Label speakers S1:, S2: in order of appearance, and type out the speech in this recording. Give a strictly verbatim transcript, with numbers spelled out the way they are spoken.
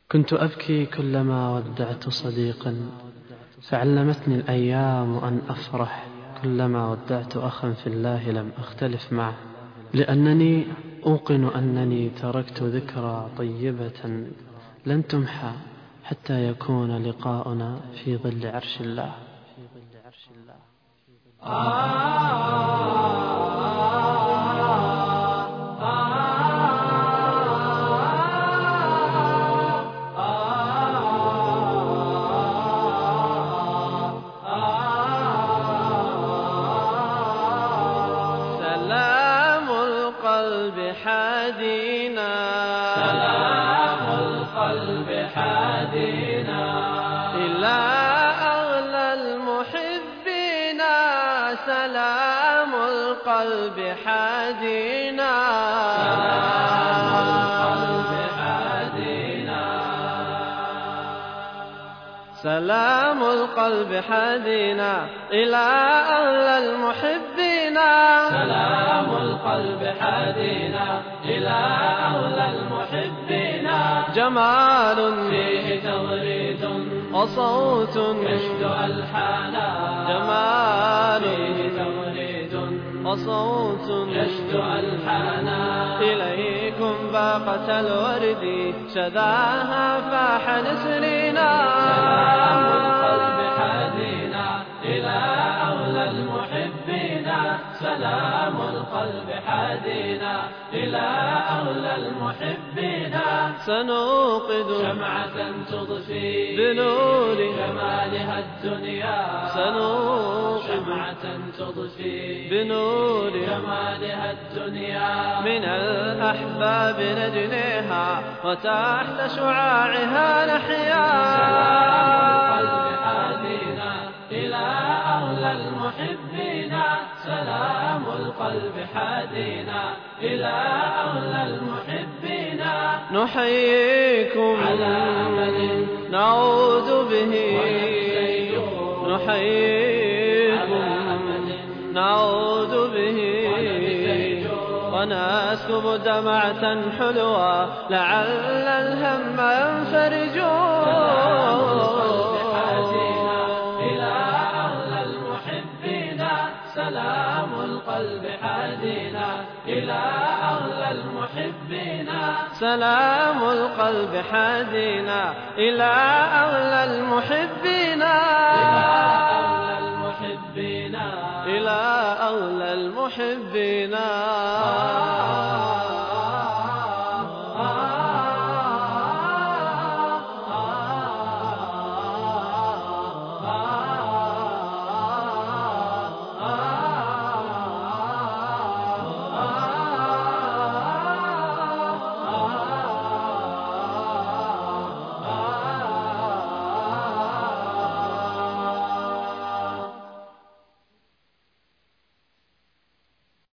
S1: كنت أبكي كلما ودعت صديقا، فعلمتني الأيام أن أفرح كلما ودعت أخا في الله لم أختلف معه، لأنني أوقن أنني تركت ذكرى طيبة لن تمحى حتى يكون لقاؤنا في ظل عرش الله.
S2: سلام القلب حادينا،
S3: سلام القلب حادينا
S2: إلى أغلى المحبين. سلام القلب حادينا،
S3: سلام القلب حادينا
S2: سلام القلب حادينا إلى أغلى المحبين.
S3: سلام القلب حادينا إلى أغلى المحبين.
S2: جمال
S3: فيه تغريد
S2: وصوت
S3: يشدو ألحانا،
S2: جمال
S3: فيه تغريد
S2: وصوت
S3: يشدو ألحانا.
S2: إليكم باقة الورد شذاها فاح نسرينا.
S3: سلام القلب حادينا إلى أغلى المحبين. سلام القلب حادينا إلى أغلى المحبين.
S2: سنوقد
S3: شمعة تضفي
S2: بنور
S3: جمالها الدنيا،
S2: سنوقد
S3: شمعة تضفي
S2: بنور
S3: جمالها الدنيا.
S2: من الأحباب نجنيها وتحت شعاعها نحيا.
S3: سلام القلب حادينا إلى أغلى المحبين. سلام القلب حادينا إلى أغلى المحبين.
S2: نحييكم
S3: على أمل
S2: نعود به،
S3: ونفسي
S2: نحييكم
S3: على أمل
S2: نعود به،
S3: ونفسي
S2: ونسكب دمعة حلوة لعل الهم ينفرج.
S3: سلام القلب حادينا إلى أغلى المحبين.
S2: سلام القلب حادينا إلى أغلى المحبين،
S3: إلى أغلى المحبين،
S2: إلى أغلى المحبين.